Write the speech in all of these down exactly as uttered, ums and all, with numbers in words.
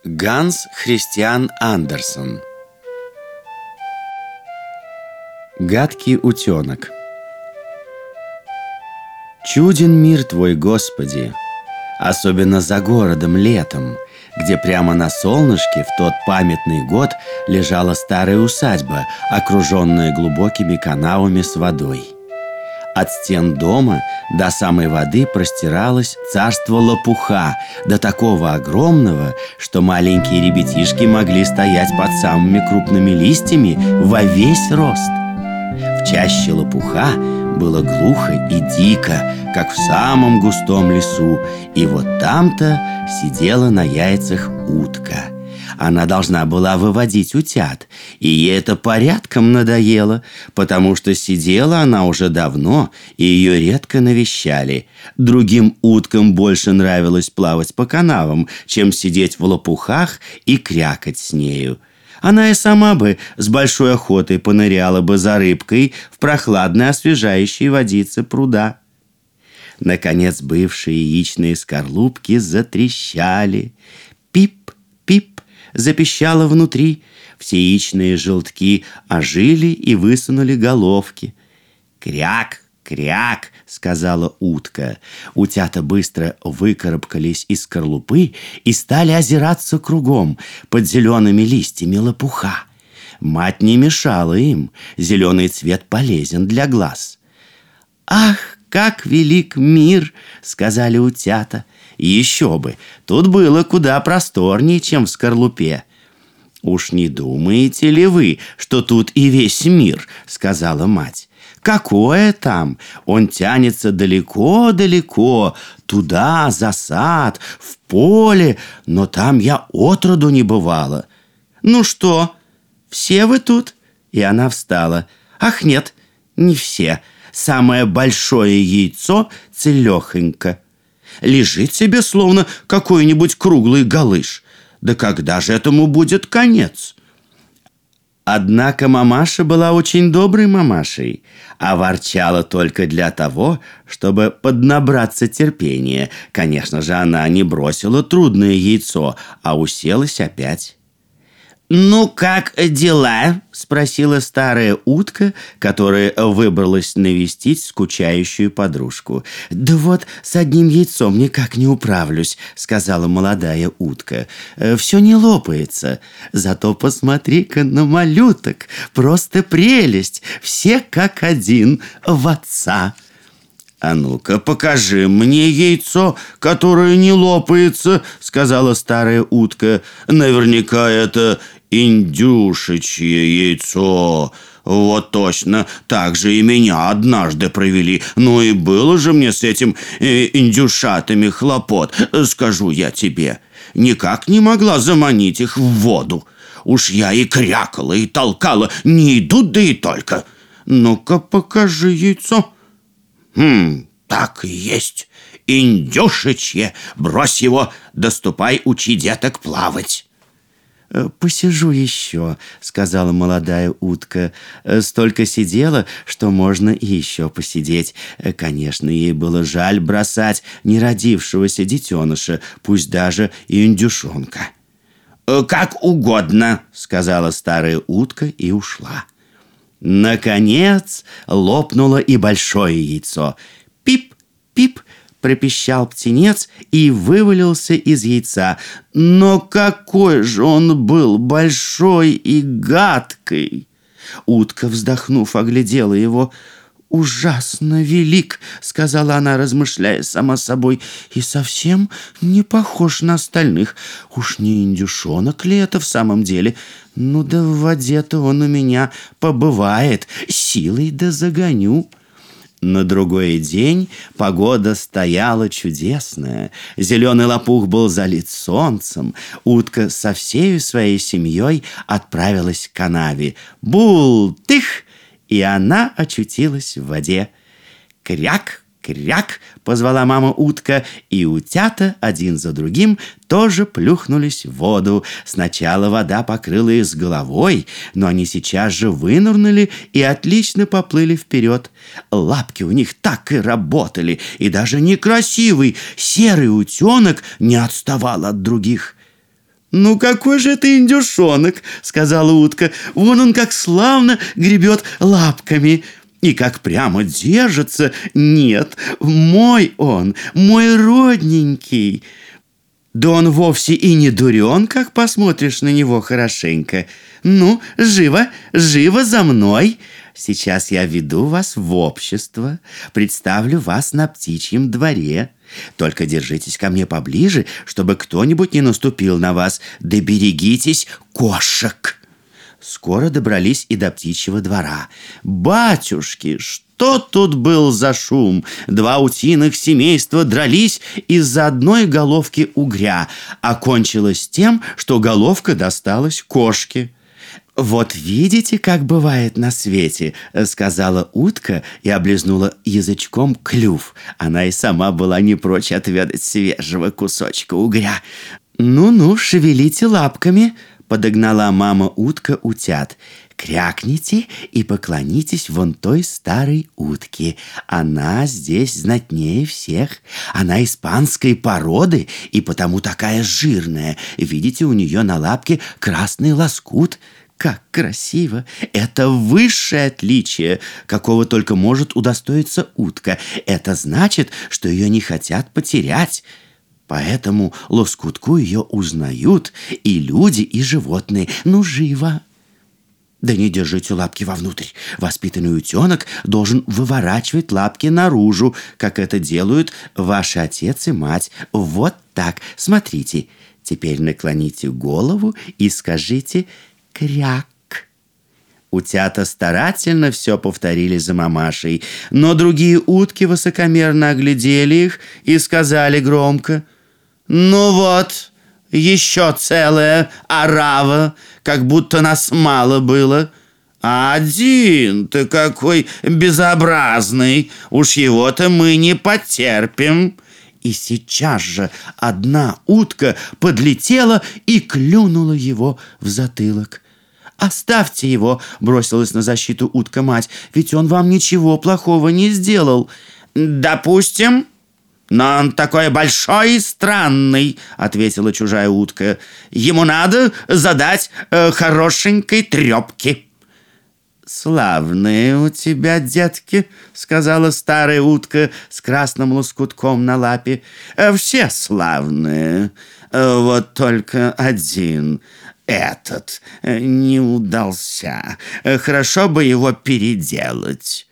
Ганс Христиан Андерсен. Гадкий утенок. Чуден мир Твой, Господи, особенно за городом летом, где прямо на солнышке в тот памятный год лежала старая усадьба, окруженная глубокими канавами с водой. От стен дома до самой воды простиралось царство лопуха, до такого огромного, что маленькие ребятишки могли стоять под самыми крупными листьями во весь рост. В чаще лопуха было глухо и дико, как в самом густом лесу, и вот там-то сидела на яйцах утка. Она должна была выводить утят, и ей это порядком надоело, потому что сидела она уже давно, и ее редко навещали. Другим уткам больше нравилось плавать по канавам, чем сидеть в лопухах и крякать с нею. Она и сама бы с большой охотой поныряла бы за рыбкой в прохладной освежающей водице пруда. Наконец бывшие яичные скорлупки затрещали. Пип-пип запищало внутри. Все яичные желтки ожили и высунули головки. «Кряк, кряк!» — сказала утка. Утята быстро выкарабкались из скорлупы и стали озираться кругом под зелеными листьями лопуха. Мать не мешала им. Зеленый цвет полезен для глаз. «Ах, как велик мир!» — сказали утята. Еще бы, тут было куда просторнее, чем в скорлупе. «Уж не думаете ли вы, что тут и весь мир?» — сказала мать. «Какое там? Он тянется далеко-далеко, туда, за сад, в поле, но там я отроду не бывала». «Ну что, все вы тут?» И она встала. «Ах, нет, не все. Самое большое яйцо целехонько. Лежит себе, словно какой-нибудь круглый галыш. Да когда же этому будет конец?» Однако мамаша была очень доброй мамашей, а ворчала только для того, чтобы поднабраться терпения. Конечно же, она не бросила трудное яйцо, а уселась опять. «Ну, как дела?» — спросила старая утка, которая выбралась навестить скучающую подружку. «Да вот с одним яйцом никак не управлюсь», — сказала молодая утка. «Все не лопается. Зато посмотри-ка на малюток. Просто прелесть. Все как один в отца». «А ну-ка, покажи мне яйцо, которое не лопается», — сказала старая утка. «Наверняка это индюшечье яйцо. Вот точно, так же и меня однажды провели. Ну и было же мне с этим э, индюшатами хлопот, скажу я тебе. Никак не могла заманить их в воду. Уж я и крякала, и толкала, не идут, да и только. Ну-ка, покажи яйцо». «Хм, так и есть. Индюшечье. Брось его, доступай, учи деток плавать». «Посижу еще», — сказала молодая утка. Столько сидела, что можно и еще посидеть. Конечно, ей было жаль бросать неродившегося детеныша, пусть даже и индюшонка. «Как угодно», — сказала старая утка и ушла. Наконец лопнуло и большое яйцо. «Пип-пип!» — пропищал птенец и вывалился из яйца. Но какой же он был большой и гадкий! Утка, вздохнув, оглядела его. «Ужасно велик», — сказала она, размышляя сама собой, «и совсем не похож на остальных. Уж не индюшонок ли это в самом деле? Ну да в воде-то он у меня побывает, силой да загоню». На другой день погода стояла чудесная. Зеленый лопух был залит солнцем. Утка со всей своей семьей отправилась к канаве. Бултых! И она очутилась в воде. «Кряк, кряк!» — позвала мама утка, и утята один за другим тоже плюхнулись в воду. Сначала вода покрыла их с головой, но они сейчас же вынырнули и отлично поплыли вперед. Лапки у них так и работали, и даже некрасивый серый утенок не отставал от других. «Ну какой же это индюшонок!» — сказала утка. «Вон он как славно гребет лапками и как прямо держится. Нет, мой он, мой родненький. Да он вовсе и не дурен, как посмотришь на него хорошенько. Ну, живо, живо за мной. Сейчас я веду вас в общество, представлю вас на птичьем дворе. Только держитесь ко мне поближе, чтобы кто-нибудь не наступил на вас. Да берегитесь кошек». Скоро добрались и до птичьего двора. Батюшки, что тут был за шум? Два утиных семейства дрались из-за одной головки угря, а кончилось тем, что головка досталась кошке. «Вот видите, как бывает на свете», — сказала утка и облизнула язычком клюв. Она и сама была не прочь отведать свежего кусочка угря. «Ну-ну, шевелите лапками», — подогнала мама-утка утят. «Крякните и поклонитесь вон той старой утке. Она здесь знатнее всех. Она испанской породы и потому такая жирная. Видите, у нее на лапке красный лоскут. Как красиво! Это высшее отличие, какого только может удостоиться утка. Это значит, что ее не хотят потерять. Поэтому лоскутку ее узнают и люди, и животные. Ну, живо!» «Да не держите лапки вовнутрь. Воспитанный утенок должен выворачивать лапки наружу, как это делают ваши отец и мать. Вот так. Смотрите. Теперь наклоните голову и скажите «кряк». Утята старательно все повторили за мамашей, но другие утки высокомерно оглядели их и сказали громко: «Ну вот, еще целая орава, как будто нас мало было. А один-то какой безобразный, уж его-то мы не потерпим». И сейчас же одна утка подлетела и клюнула его в затылок. «Оставьте его!» — бросилась на защиту утка-мать. «Ведь он вам ничего плохого не сделал». «Допустим, но он такой большой и странный», — ответила чужая утка. «Ему надо задать э, хорошенькой трепки». «Славные у тебя детки», — сказала старая утка с красным лоскутком на лапе. «Все славные, вот только один, этот, не удался. Хорошо бы его переделать».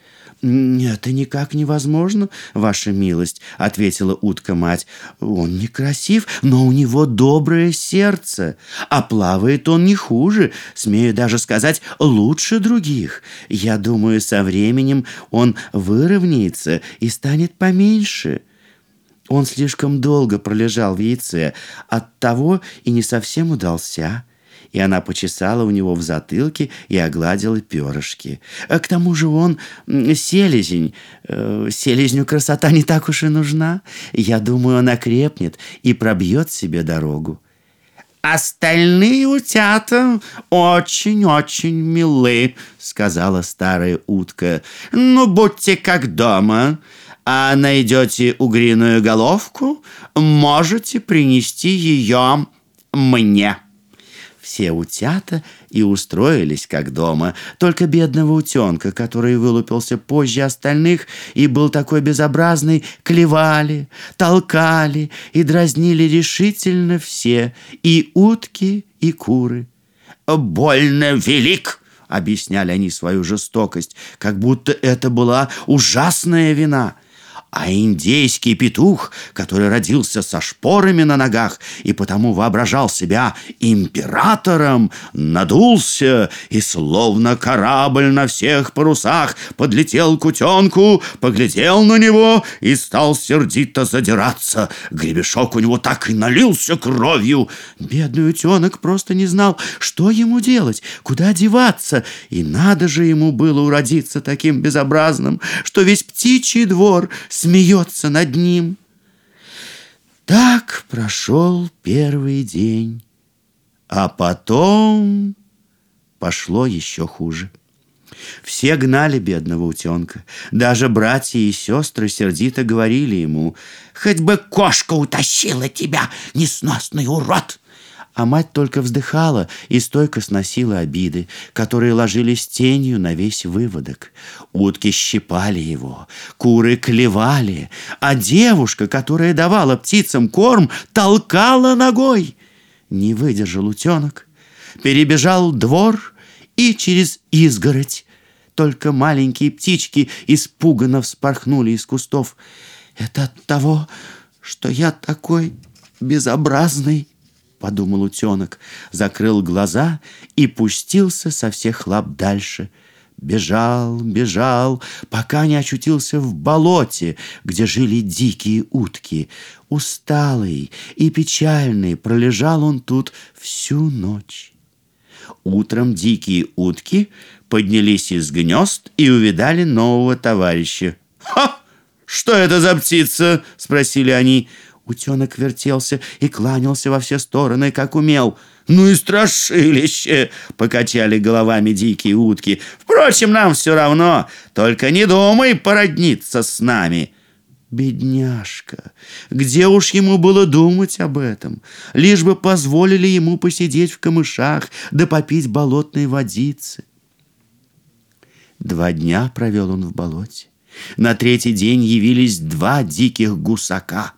«Это никак невозможно, ваша милость», — ответила утка-мать. «Он некрасив, но у него доброе сердце, а плавает он не хуже, смею даже сказать, лучше других. Я думаю, со временем он выровняется и станет поменьше». Он слишком долго пролежал в яйце, оттого и не совсем удался. И она почесала у него в затылке и огладила перышки. К тому же он селезень. Селезню красота не так уж и нужна. Я думаю, он окрепнет и пробьет себе дорогу. «Остальные утята очень-очень милы», — сказала старая утка. «Ну, будьте как дома. А найдете угриную головку, можете принести ее мне». Все утята и устроились как дома, только бедного утенка, который вылупился позже остальных и был такой безобразный, клевали, толкали и дразнили решительно все, и утки, и куры. «Больно велик», — объясняли они свою жестокость, как будто это была ужасная вина. А индейский петух, который родился со шпорами на ногах и потому воображал себя императором, надулся и, словно корабль на всех парусах, подлетел к утенку, поглядел на него и стал сердито задираться. Гребешок у него так и налился кровью. Бедный утенок просто не знал, что ему делать, куда деваться. И надо же ему было уродиться таким безобразным, что весь птичий двор смеется над ним. Так прошел первый день, а потом пошло еще хуже. Все гнали бедного утенка. Даже братья и сестры сердито говорили ему: «Хоть бы кошка утащила тебя, несносный урод!» А мать только вздыхала и стойко сносила обиды, которые ложились тенью на весь выводок. Утки щипали его, куры клевали, а девушка, которая давала птицам корм, толкала ногой. Не выдержал утенок, перебежал двор и через изгородь. Только маленькие птички испуганно вспорхнули из кустов. «Это от того, что я такой безобразный», — подумал утенок, закрыл глаза и пустился со всех лап дальше. Бежал, бежал, пока не очутился в болоте, где жили дикие утки. Усталый и печальный пролежал он тут всю ночь. Утром дикие утки поднялись из гнезд и увидали нового товарища. «Ха! Что это за птица?» — спросили они. Утенок вертелся и кланялся во все стороны, как умел. «Ну и страшилище!» — покачали головами дикие утки. «Впрочем, нам все равно, только не думай породниться с нами». Бедняжка! Где уж ему было думать об этом? Лишь бы позволили ему посидеть в камышах да попить болотной водицы. Два дня провел он в болоте. На третий день явились два диких гусака.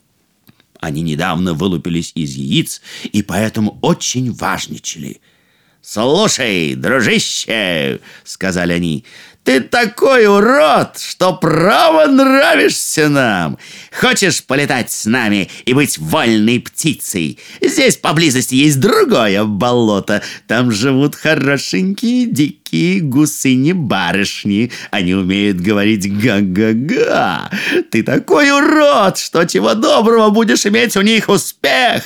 Они недавно вылупились из яиц и поэтому очень важничали. «Слушай, дружище, — сказали они, — ты такой урод, что право нравишься нам. Хочешь полетать с нами и быть вольной птицей? Здесь поблизости есть другое болото. Там живут хорошенькие дикие гусыни-барышни. Они умеют говорить га-га-га. Ты такой урод, что чего доброго будешь иметь у них успех!»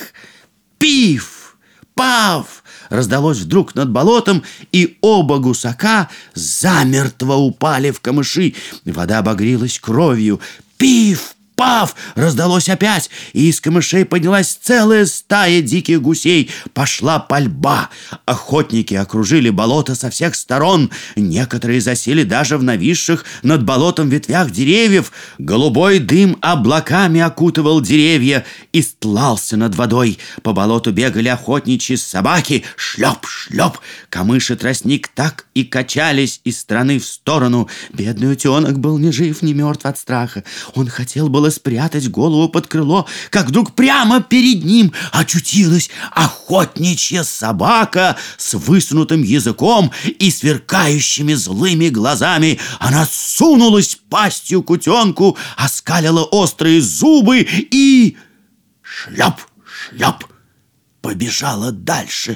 Пиф! Пав! Раздалось вдруг над болотом, и оба гусака замертво упали в камыши. Вода обогрелась кровью. Пиф! Пав! Раздалось опять, и из камышей поднялась целая стая диких гусей. Пошла пальба. Охотники окружили болото со всех сторон. Некоторые засели даже в нависших над болотом ветвях деревьев. Голубой дым облаками окутывал деревья и стлался над водой. По болоту бегали охотничьи собаки. Шлеп, шлеп. Камыш и тростник так и качались из стороны в сторону. Бедный утенок был ни жив, ни мертв от страха. Он хотел было спрятать голову под крыло, как вдруг прямо перед ним очутилась охотничья собака с высунутым языком и сверкающими злыми глазами. Она сунулась пастью к утенку, оскалила острые зубы и... шлеп, шлеп, побежала дальше.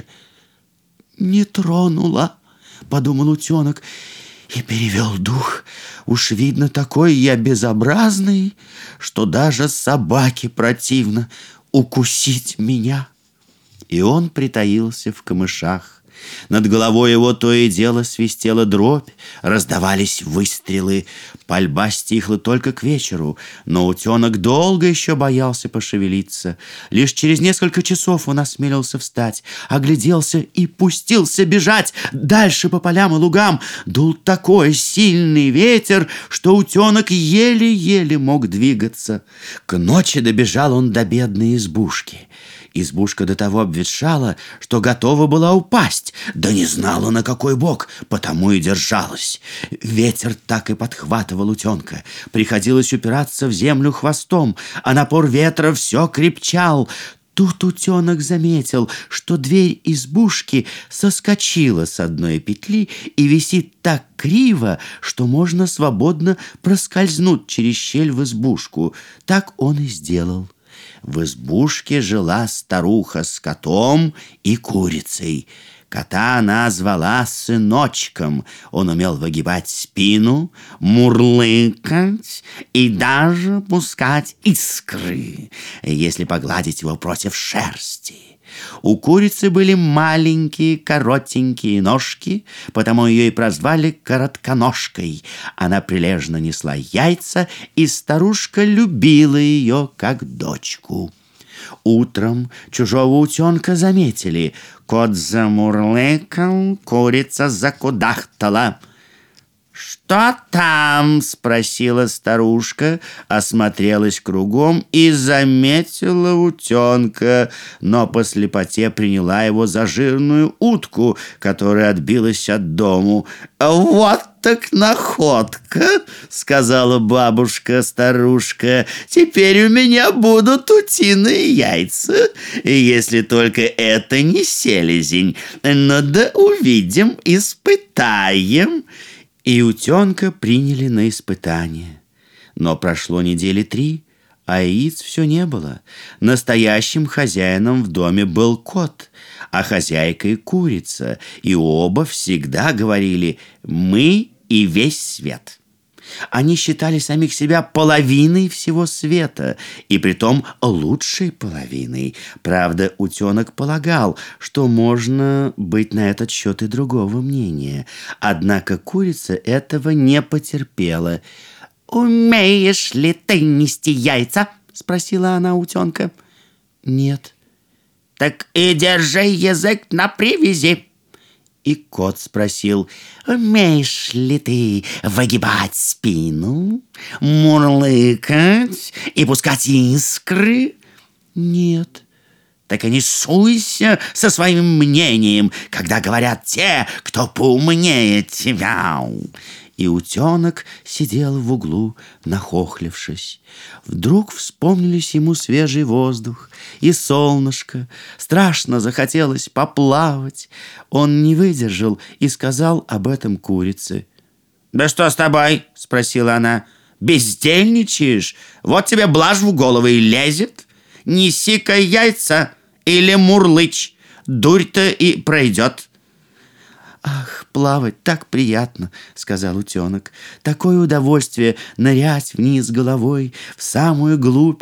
«Не тронула», — подумал утенок и перевел дух. «Уж видно, такой я безобразный, что даже собаке противно укусить меня». И он притаился в камышах. Над головой его то и дело свистела дробь, раздавались выстрелы. Пальба стихла только к вечеру, но утенок долго еще боялся пошевелиться. Лишь через несколько часов он осмелился встать, огляделся и пустился бежать дальше по полям и лугам. Дул такой сильный ветер, что утенок еле-еле мог двигаться. К ночи добежал он до бедной избушки. Избушка до того обветшала, что готова была упасть, да не знала, на какой бок, потому и держалась. Ветер так и подхватывал утенка. Приходилось упираться в землю хвостом, а напор ветра все крепчал. Тут утенок заметил, что дверь избушки соскочила с одной петли и висит так криво, что можно свободно проскользнуть через щель в избушку. Так он и сделал. В избушке жила старуха с котом и курицей. Кота она звала сыночком. Он умел выгибать спину, мурлыкать и даже пускать искры, если погладить его против шерсти. У курицы были маленькие коротенькие ножки, потому ее и прозвали коротконожкой. Она прилежно несла яйца, и старушка любила ее как дочку. Утром чужого утенка заметили. Кот замурлыкал, курица закудахтала. «Что там?» — спросила старушка, осмотрелась кругом и заметила утенка, но по слепоте приняла его за жирную утку, которая отбилась от дому. «Вот так находка!» — сказала бабушка-старушка. «Теперь у меня будут утиные яйца, если только это не селезень. Ну да увидим, испытаем». И утенка приняли на испытание. Но прошло недели три, а яиц все не было. Настоящим хозяином в доме был кот, а хозяйкой курица, и оба всегда говорили «мы и весь свет». Они считали самих себя половиной всего света, и притом лучшей половиной. Правда, утенок полагал, что можно быть на этот счет и другого мнения. Однако курица этого не потерпела. «Умеешь ли ты нести яйца?» — спросила она утенка. «Нет». «Так и держи язык на привязи». И кот спросил: «Умеешь ли ты выгибать спину, мурлыкать и пускать искры?» «Нет». «Так и не суйся со своим мнением, когда говорят те, кто поумнее тебя». И утенок сидел в углу, нахохлившись. Вдруг вспомнились ему свежий воздух и солнышко. Страшно захотелось поплавать. Он не выдержал и сказал об этом курице. «Да что с тобой?» — спросила она. «Бездельничаешь? Вот тебе блажь в голову и лезет. Неси-ка яйца или мурлычь. Дурь-то и пройдет». «Ах, плавать так приятно!» — сказал утенок. «Такое удовольствие нырять вниз головой в самую глубь!»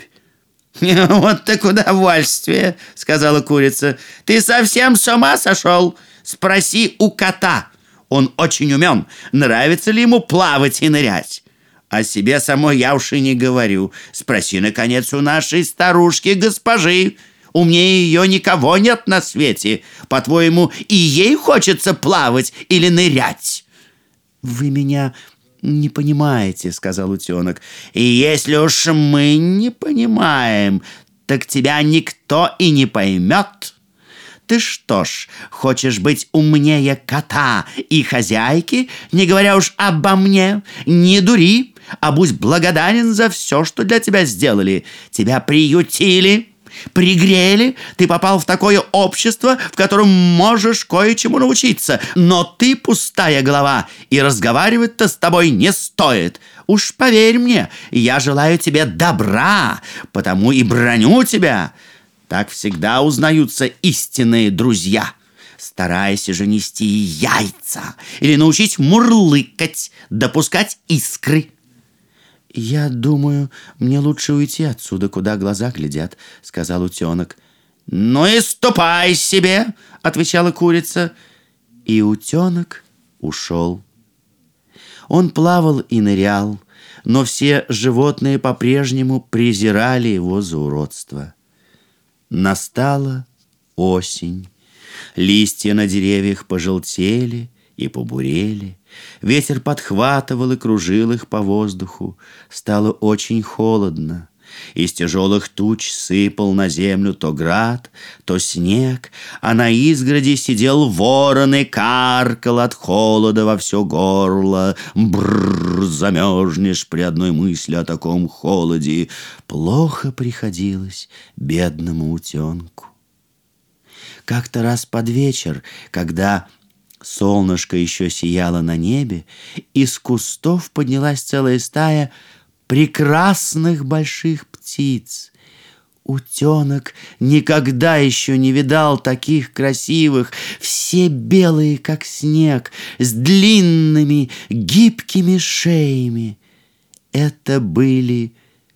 «Вот так удовольствие!» — сказала курица. «Ты совсем с ума сошел? Спроси у кота. Он очень умен. Нравится ли ему плавать и нырять? О себе самой я уж и не говорю. Спроси, наконец, у нашей старушки-госпожи. Умнее ее никого нет на свете. По-твоему, и ей хочется плавать или нырять?» «Вы меня не понимаете», — сказал утенок. «И если уж мы не понимаем, так тебя никто и не поймет. Ты что ж, хочешь быть умнее кота и хозяйки, не говоря уж обо мне? Не дури, а будь благодарен за все, что для тебя сделали. Тебя приютили, пригрели, ты попал в такое общество, в котором можешь кое-чему научиться. Но ты пустая голова, и разговаривать-то с тобой не стоит. Уж поверь мне, я желаю тебе добра, потому и браню тебя. Так всегда узнаются истинные друзья. Старайся же нести яйца или научить мурлыкать, допускать искры». «Я думаю, мне лучше уйти отсюда, куда глаза глядят», — сказал утенок. «Ну и ступай себе», — отвечала курица. И утенок ушел. Он плавал и нырял, но все животные по-прежнему презирали его за уродство. Настала осень. Листья на деревьях пожелтели и побурели. Ветер подхватывал и кружил их по воздуху. Стало очень холодно. Из тяжелых туч сыпал на землю то град, то снег, а на изгороди сидел ворон и каркал от холода во все горло. Бррр, замерзнешь при одной мысли о таком холоде. Плохо приходилось бедному утенку. Как-то раз под вечер, когда солнышко еще сияло на небе, из кустов поднялась целая стая прекрасных больших птиц. Утенок никогда еще не видал таких красивых, все белые, как снег, с длинными гибкими шеями. Это были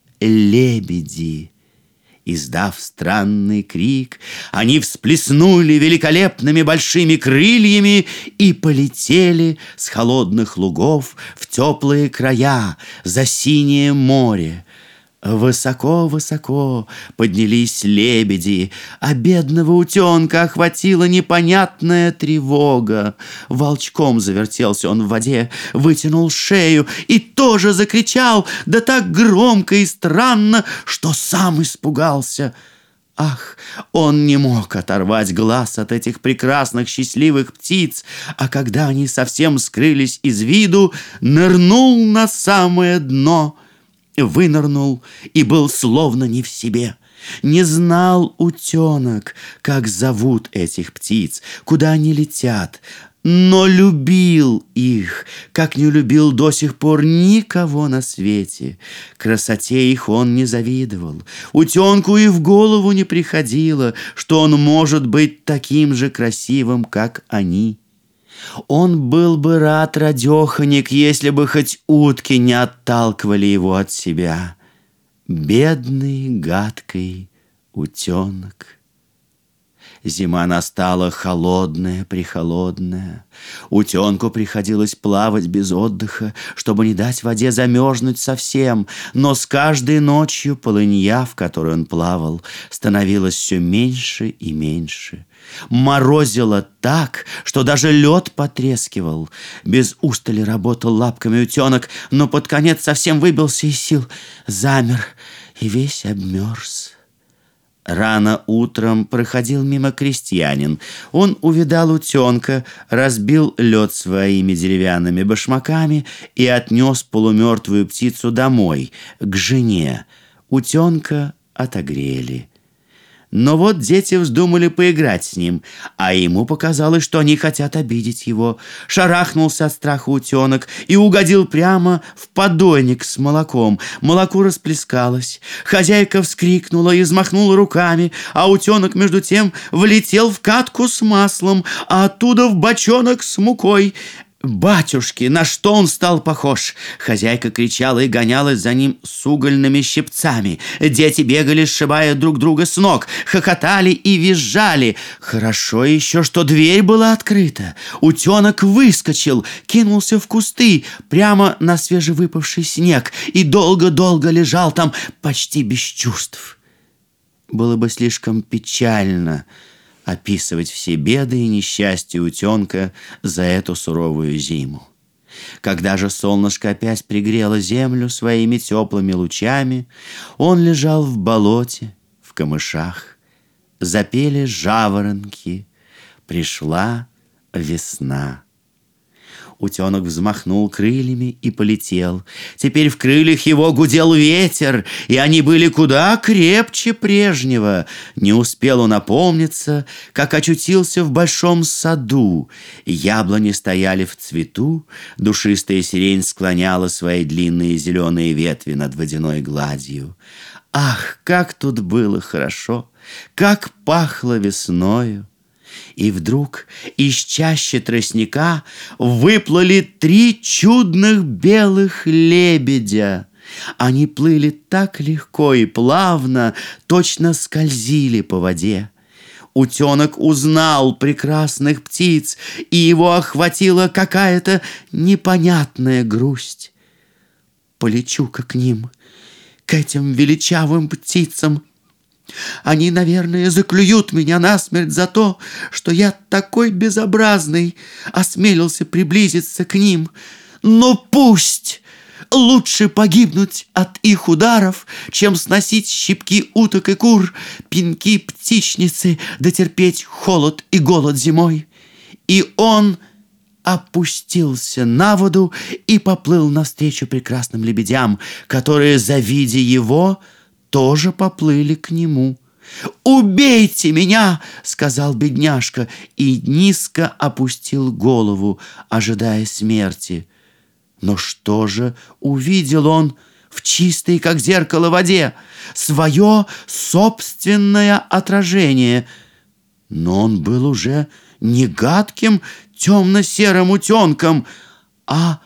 лебеди. Издав странный крик, они всплеснули великолепными большими крыльями и полетели с холодных лугов в теплые края, за синее море. Высоко-высоко поднялись лебеди, а бедного утенка охватила непонятная тревога. Волчком завертелся он в воде, вытянул шею и тоже закричал, да так громко и странно, что сам испугался. Ах, он не мог оторвать глаз от этих прекрасных счастливых птиц, а когда они совсем скрылись из виду, нырнул на самое дно. Вынырнул и был словно не в себе. Не знал утенок, как зовут этих птиц, куда они летят, но любил их, как не любил до сих пор никого на свете. Красоте их он не завидовал. Утенку и в голову не приходило, что он может быть таким же красивым, как они. Он был бы рад, радеханик, если бы хоть утки не отталкивали его от себя. Бедный, гадкий утенок. Зима настала холодная-прехолодная. Утенку приходилось плавать без отдыха, чтобы не дать воде замерзнуть совсем, но с каждой ночью полынья, в которой он плавал, становилась все меньше и меньше. Морозило так, что даже лед потрескивал. Без устали работал лапками утенок, но под конец совсем выбился из сил, замер и весь обмерз. Рано утром проходил мимо крестьянин. Он увидал утенка, разбил лед своими деревянными башмаками и отнес полумертвую птицу домой, к жене. Утенка отогрели. Но вот дети вздумали поиграть с ним, а ему показалось, что они хотят обидеть его. Шарахнулся от страха утенок и угодил прямо в подойник с молоком. Молоко расплескалось. Хозяйка вскрикнула и взмахнула руками, а утенок между тем влетел в катку с маслом, а оттуда в бочонок с мукой. Батюшки, на что он стал похож? Хозяйка кричала и гонялась за ним с угольными щипцами. Дети бегали, сшибая друг друга с ног, хохотали и визжали. Хорошо еще, что дверь была открыта. Утенок выскочил, кинулся в кусты, прямо на свежевыпавший снег, и долго-долго лежал там почти без чувств. Было бы слишком печально описывать все беды и несчастья утенка за эту суровую зиму. Когда же солнышко опять пригрело землю своими теплыми лучами, он лежал в болоте, в камышах. Запели жаворонки, пришла весна. Утенок взмахнул крыльями и полетел. Теперь в крыльях его гудел ветер, и они были куда крепче прежнего. Не успел он опомниться, как очутился в большом саду. Яблони стояли в цвету, душистая сирень склоняла свои длинные зеленые ветви над водяной гладью. Ах, как тут было хорошо, как пахло весною! И вдруг из чащи тростника выплыли три чудных белых лебедя. Они плыли так легко и плавно, точно скользили по воде. Утенок узнал прекрасных птиц, и его охватила какая-то непонятная грусть. Полечу-ка к ним, к этим величавым птицам. Они, наверное, заклюют меня насмерть за то, что я такой безобразный осмелился приблизиться к ним. Но пусть! Лучше погибнуть от их ударов, чем сносить щипки уток и кур, пинки птичницы, да терпеть холод и голод зимой. И он опустился на воду и поплыл навстречу прекрасным лебедям, которые, завидя его, тоже поплыли к нему. «Убейте меня!» — сказал бедняжка и низко опустил голову, ожидая смерти. Но что же увидел он в чистой, как зеркало, воде? Свое собственное отражение. Но он был уже не гадким темно-серым утенком, а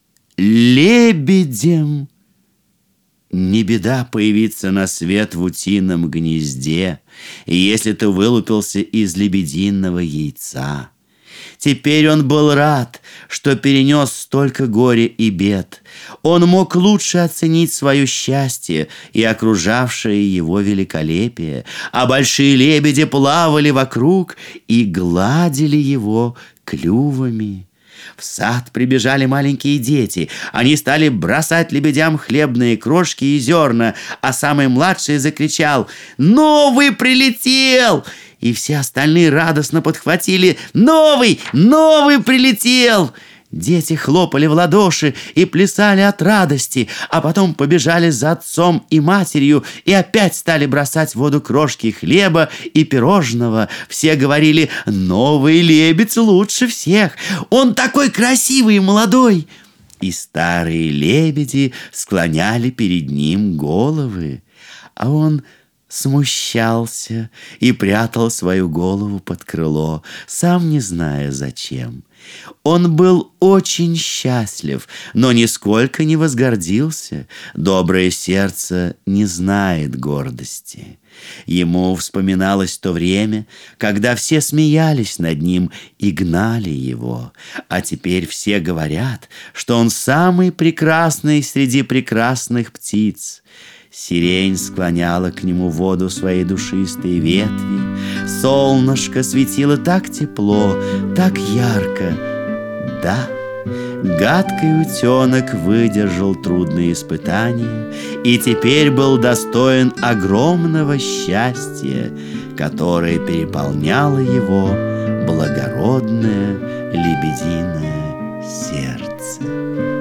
лебедем. Не беда появиться на свет в утином гнезде, если ты вылупился из лебединого яйца. Теперь он был рад, что перенес столько горя и бед. Он мог лучше оценить свое счастье и окружавшее его великолепие, а большие лебеди плавали вокруг и гладили его клювами. В сад прибежали маленькие дети. Они стали бросать лебедям хлебные крошки и зерна, а самый младший закричал: «Новый прилетел!» И все остальные радостно подхватили: «Новый! Новый прилетел!» Дети хлопали в ладоши и плясали от радости, а потом побежали за отцом и матерью и опять стали бросать в воду крошки хлеба и пирожного. Все говорили: «Новый лебедь лучше всех! Он такой красивый и молодой!» И старые лебеди склоняли перед ним головы, а он смущался и прятал свою голову под крыло, сам не зная зачем. Он был очень счастлив, но нисколько не возгордился. Доброе сердце не знает гордости. Ему вспоминалось то время, когда все смеялись над ним и гнали его, а теперь все говорят, что он самый прекрасный среди прекрасных птиц. Сирень склоняла к нему в воду свои душистые ветви. Солнышко светило так тепло, так ярко. Да, гадкий утенок выдержал трудные испытания и теперь был достоин огромного счастья, которое переполняло его благородное лебединое сердце.